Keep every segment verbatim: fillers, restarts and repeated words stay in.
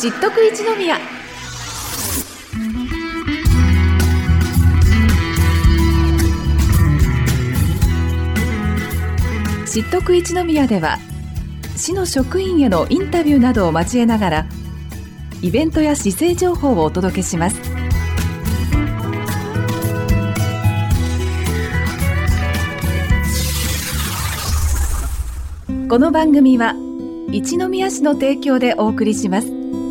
知っとく一宮。知っとく一宮では、市の職員へのインタビューなどを交えながら、イベントや市政情報をお届けします。この番組は一宮市の提供でお送りします。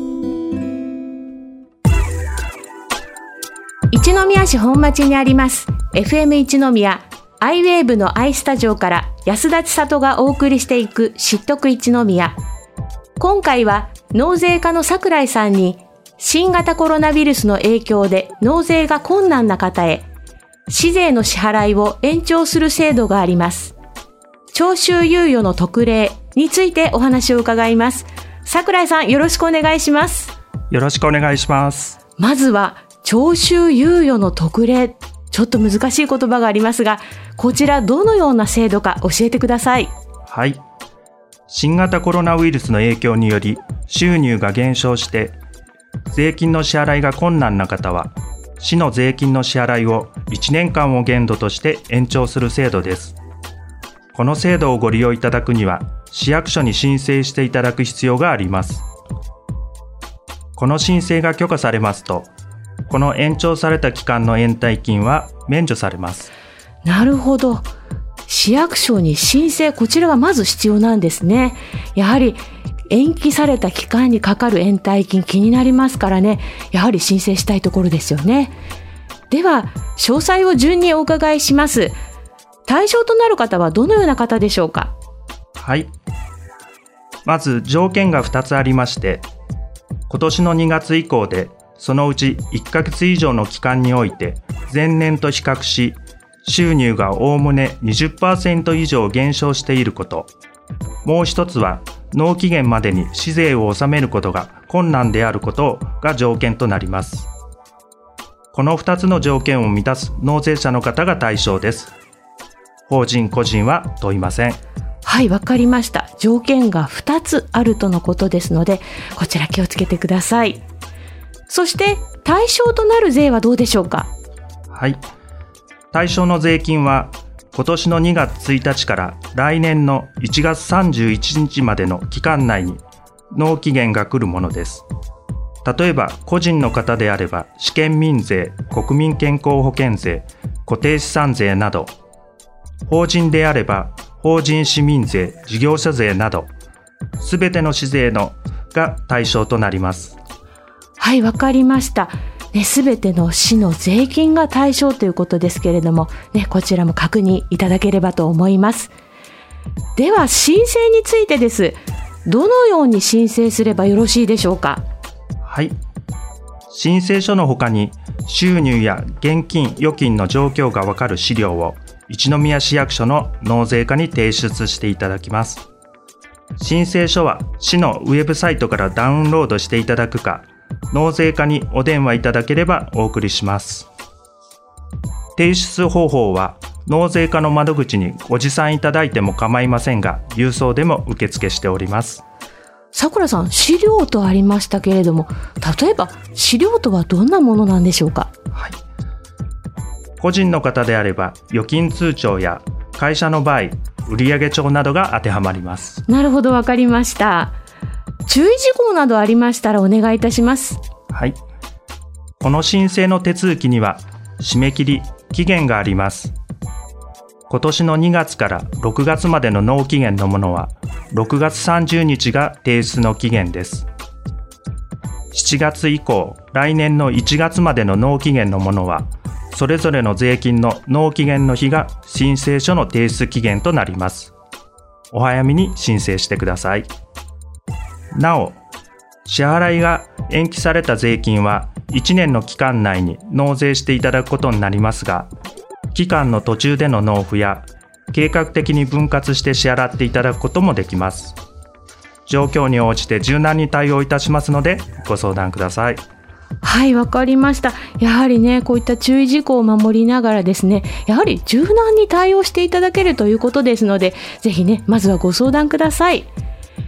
一宮市本町にあります エフエム 一宮アイウェーブのアイスタジオから安田千里がお送りしていく知っとく一宮。今回は納税課の櫻井さんに新型コロナウイルスの影響で納税が困難な方へ市税の支払いを延長する制度があります。徴収猶予の特例についてお話を伺います。櫻井さん、よろしくお願いします。 よろしくお願いします。 まずは徴収猶予の特例、ちょっと難しい言葉がありますが、こちらどのような制度か教えてください。 はい。新型コロナウイルスの影響により収入が減少して税金の支払いが困難な方は、市の税金の支払いをいちねんかんを限度として延長する制度です。この制度をご利用いただくには、市役所に申請していただく必要があります。この申請が許可されますと、この延長された期間の延滞金は免除されます。 なるほど。市役所に申請、こちらがまず必要なんですね。やはり延期された期間にかかる延滞金気になりますからね、やはり申請したいところですよね。では、詳細を順にお伺いします。対象となる方はどのような方でしょうか？ はい。まず条件がふたつありまして、今年のにがつ以降で、そのうちいっかげつ以上の期間において、前年と比較し、収入がおおむね にじゅっパーセント 以上減少していること。もう一つは、納期限までに市税を納めることが困難であることが条件となります。このふたつの条件を満たす納税者の方が対象です。法人個人は問いません。 はい、わかりました。条件がふたつあるとのことですので、こちら気をつけてください。そして対象となる税はどうでしょうか？ はい。対象の税金は今年のにがつついたちから来年のいちがつさんじゅういちにちまでの期間内に納期限が来るものです。例えば個人の方であれば試験民税、国民健康保険税、固定資産税など、法人であれば法人市民税、事業者税など、すべての市税のが対象となります。 はい、わかりました。ね、すべての市の税金が対象ということですけれども、ね、こちらも確認いただければと思います。では、申請についてです。どのように申請すればよろしいでしょうか？ はい。申請書の他に、収入や現金、預金の状況がわかる資料を一宮市役所の納税課に提出していただきます。申請書は市のウェブサイトからダウンロードしていただくか、納税課にお電話いただければお送りします。提出方法は納税課の窓口にご持参いただいても構いませんが、郵送でも受付しております。 桜さん、資料とありましたけれども、例えば資料とはどんなものなんでしょうか？ はい。個人の方であれば預金通帳や、会社の場合売上帳などが当てはまります。 なるほど、わかりました。注意事項などありましたらお願いいたします。 はい。この申請の手続きには締め切り、期限があります。今年のにがつからろくがつまでの納期限のものはろくがつさんじゅうにちが提出の期限です。しちがつ以降、来年のいちがつまでの納期限のものはそれぞれの税金の納期限の日が申請書の提出期限となります。お早めに申請してください。なお、支払いが延期された税金はいちねんの期間内に納税していただくことになりますが、期間の途中での納付や計画的に分割して支払っていただくこともできます。状況に応じて柔軟に対応いたしますのでご相談ください。 はい、わかりました。やはりね、こういった注意事項を守りながらですね、やはり柔軟に対応していただけるということですので、ぜひね、まずはご相談ください。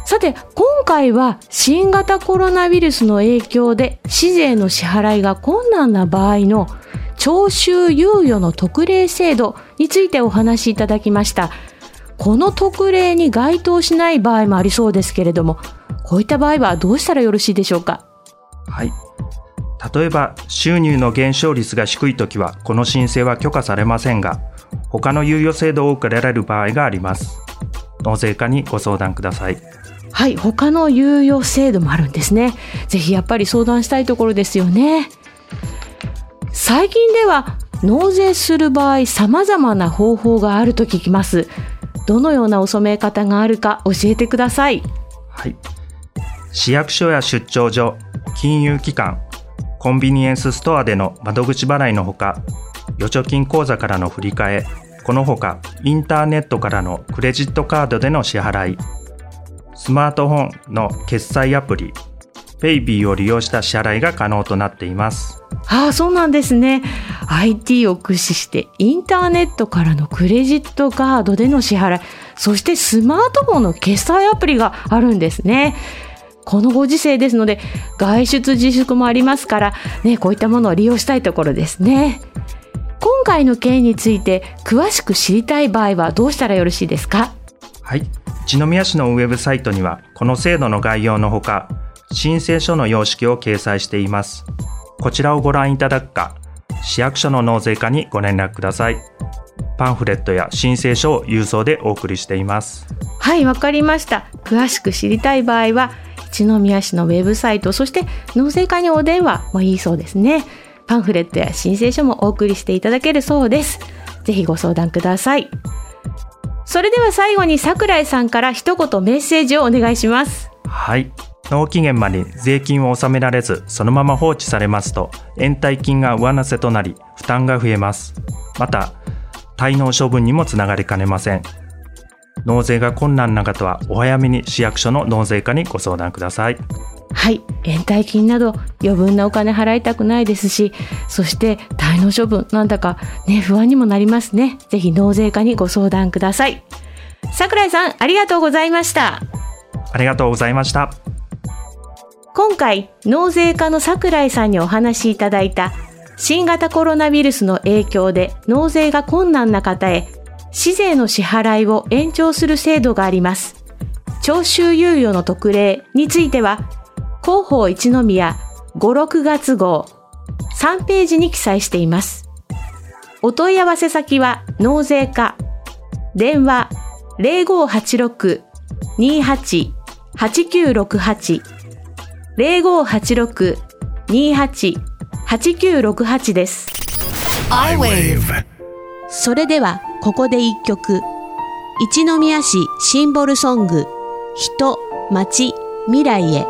さて、今回は新型コロナウイルスの影響で市税の支払いが困難な場合の徴収猶予の特例制度についてお話しいただきました。この特例に該当しない場合もありそうですけれども、こういった場合はどうしたらよろしいでしょうか？ はい。例えば収入の減少率が低いときはこの申請は許可されませんが、他の猶予制度を受けられる場合があります。納税課にご相談ください。 はい、他の猶予制度もあるんですね。ぜひやっぱり相談したいところですよね。最近では納税する場合様々な方法があると聞きます。どのような納め方があるか教えてください。 はい。市役所や出張所、金融機関、コンビニエンスストアでの窓口払いのほか、預貯金口座からの振り替え、このほかインターネットからのクレジットカードでの支払い、スマートフォンの決済アプリ、ペイビーを利用した支払いが可能となっています。 ああ、そうなんですね。アイティー を駆使してインターネットからのクレジットカードでの支払い、そしてスマートフォンの決済アプリがあるんですね。このご時世ですので外出自粛もありますからね、こういったものを利用したいところですね。今回の件について詳しく知りたい場合はどうしたらよろしいですか？ はい。一宮市のウェブサイトにはこの制度の概要のほか、申請書の様式を掲載しています。こちらをご覧いただくか、市役所の納税課にご連絡ください。パンフレットや申請書を郵送でお送りしています。 はい、わかりました。詳しく知りたい場合は一宮市のウェブサイト、そして納税課にお電話もいいそうですね。パンフレットや申請書もお送りしていただけるそうです。ぜひご相談ください。それでは最後に櫻井さんから一言メッセージをお願いします。 はい。納期限まで税金を納められずそのまま放置されますと延滞金が上乗せとなり負担が増えます。また滞納処分にもつながりかねません。納税が困難な方はお早めに市役所の納税課にご相談ください。 はい、延滞金など余分なお金払いたくないですし、そして滞納処分なんだかね、不安にもなりますね。ぜひ納税課にご相談ください。櫻井さん、ありがとうございました。 ありがとうございました。 今回納税課の櫻井さんにお話しいただいた新型コロナウイルスの影響で納税が困難な方へ市税の支払いを延長する制度があります。徴収猶予の特例については広報一宮ご、ろくがつ号さんページに記載しています。お問い合わせ先は納税課、電話 ゼロごはちろく にはち はちきゅうろくはち ゼロごはちろく にはち はちきゅうろくはち です。 iWave。 それではここで一曲、一宮市シンボルソング、人、町、未来へ。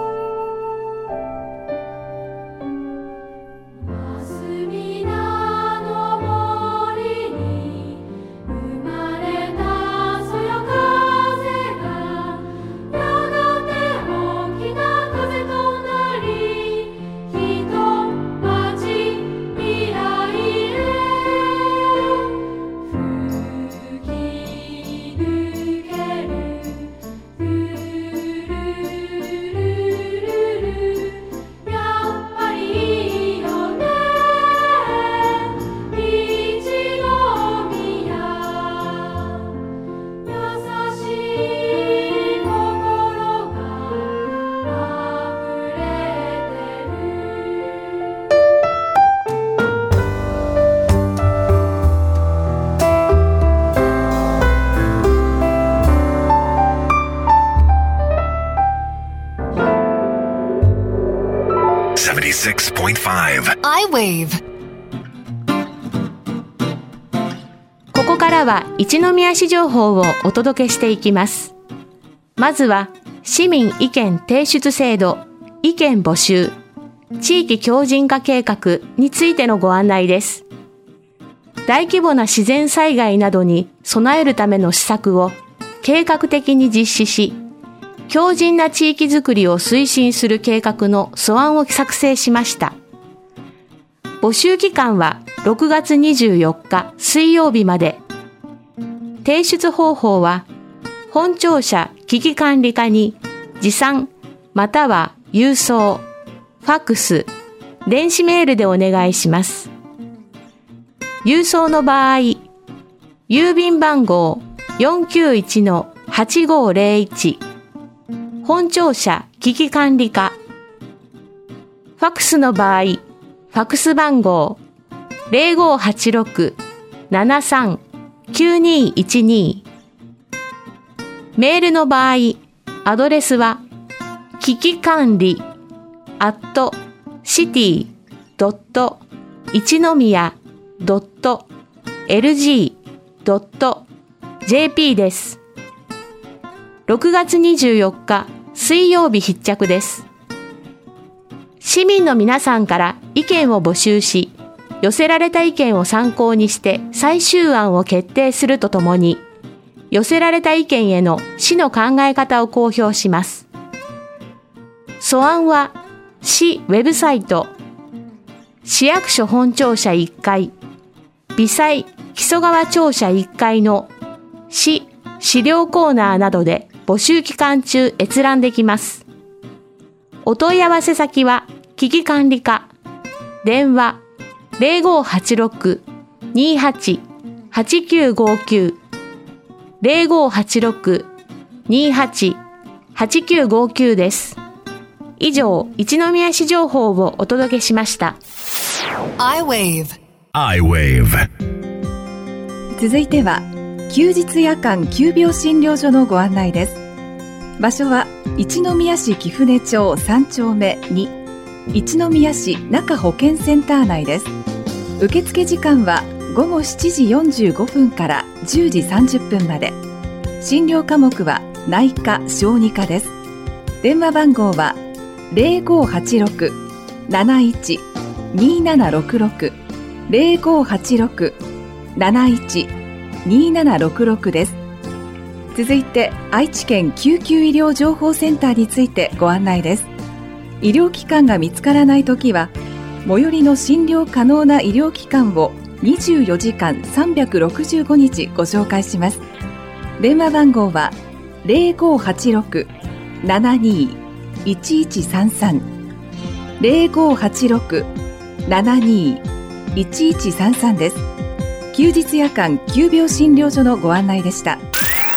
セブンティシックスポイントファイブ iWave。 ここからは一宮市情報をお届けしていきます。まずは市民意見提出制度、意見募集、地域強靭化計画についてのご案内です。大規模な自然災害などに備えるための施策を計画的に実施し、強靭な地域づくりを推進する計画の素案を作成しました。募集期間はろくがつにじゅうよっか水曜日まで。提出方法は本庁舎危機管理課に持参または郵送、ファックス、電子メールでお願いします。郵送の場合、郵便番号 よんきゅういちのはちごーぜろいち 本庁舎危機管理課。ファックスの場合、ファックス番号 ゼロごーはちろく ななさん きゅうにーいちに。メールの場合、アドレスは危機管理 アットシティドット一宮ドットエルジードットジェーピー です。ろくがつにじゅうよっか水曜日必着です。市民の皆さんから意見を募集し、寄せられた意見を参考にして最終案を決定するとともに、寄せられた意見への市の考え方を公表します。素案は市ウェブサイト、市役所本庁舎いっかい、微細木曽川庁舎いっかいの市資料コーナーなどで募集期間中閲覧できます。お問い合わせ先は危機管理課、電話 ゼロごーはちろく にーはち はちきゅうごきゅう ゼロごーはちろく にーはち はちきゅうごきゅう です。以上、一宮市情報をお届けしました。 iWave iWave 続いては休日夜間急病診療所のご案内です。場所は一宮市貴船町さん丁目に一宮市中保健センター内です。受付時間はごごしちじよんじゅうごふんからじゅうじさんじゅっぷんまで。診療科目は内科・小児科です。電話番号はゼロごーはちろく なないち にーななろくろく ゼロごーはちろく なないち にーななろくろく です。続いて愛知県救急医療情報センターについてご案内です。医療機関が見つからないときは最寄りの診療可能な医療機関をにじゅうよじかんさんびゃくろくじゅうごにちご紹介します。電話番号はゼロごーはちろく ななにー いちいちさんさん ゼロごーはちろく ななにー いちいちさんさん です。休日夜間急病診療所のご案内でした。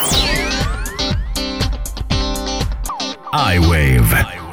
iWave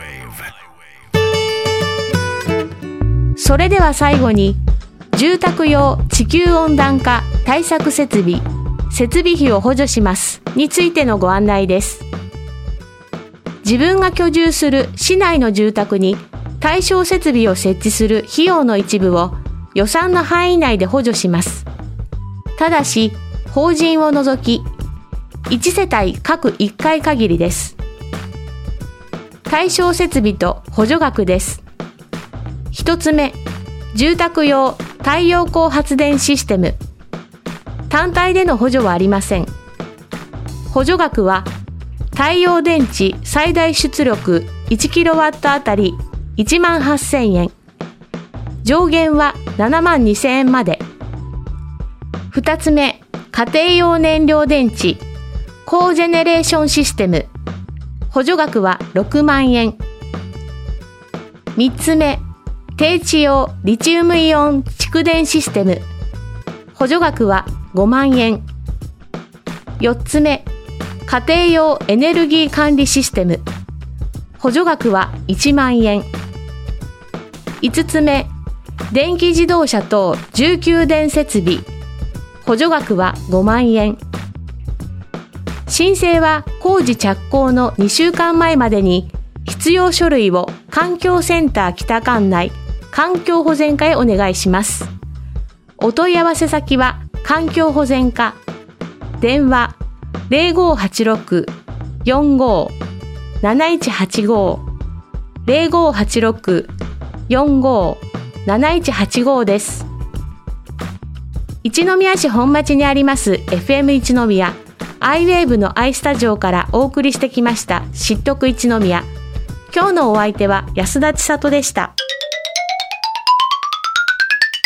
それでは最後に、住宅用地球温暖化対策設備、設備費を補助しますについてのご案内です。自分が居住する市内の住宅に対象設備を設置する費用の一部を予算の範囲内で補助します。ただし、法人を除き、いちせたい各いっかい限りです。対象設備と補助額です。一つ目、住宅用太陽光発電システム。単体での補助はありません。補助額は、太陽電池最大出力いちキロワットあたりいちまんはっせんえん。上限はななまんにせんえんまで。二つ目、家庭用燃料電池コージェネレーションシステム。補助額はろくまんえん。三つ目、低地用リチウムイオン蓄電システム。補助額はごまんえん。四つ目、家庭用エネルギー管理システム。補助額はいちまんえん。五つ目、電気自動車等重給電設備。補助額はごまんえん。申請は工事着工のにしゅうかんまえまでに必要書類を環境センター北管内環境保全課へお願いします。お問い合わせ先は環境保全課、電話ゼロごーはちろく よんごー なないちはちごー ゼロごーはちろく よんごー なないちはちごー です。一宮市本町にあります エフエム 一宮iWave の i スタジオからお送りしてきました知っとく一宮。今日のお相手は安田千里でした。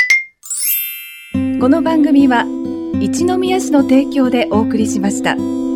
この番組は一宮市の提供でお送りしました。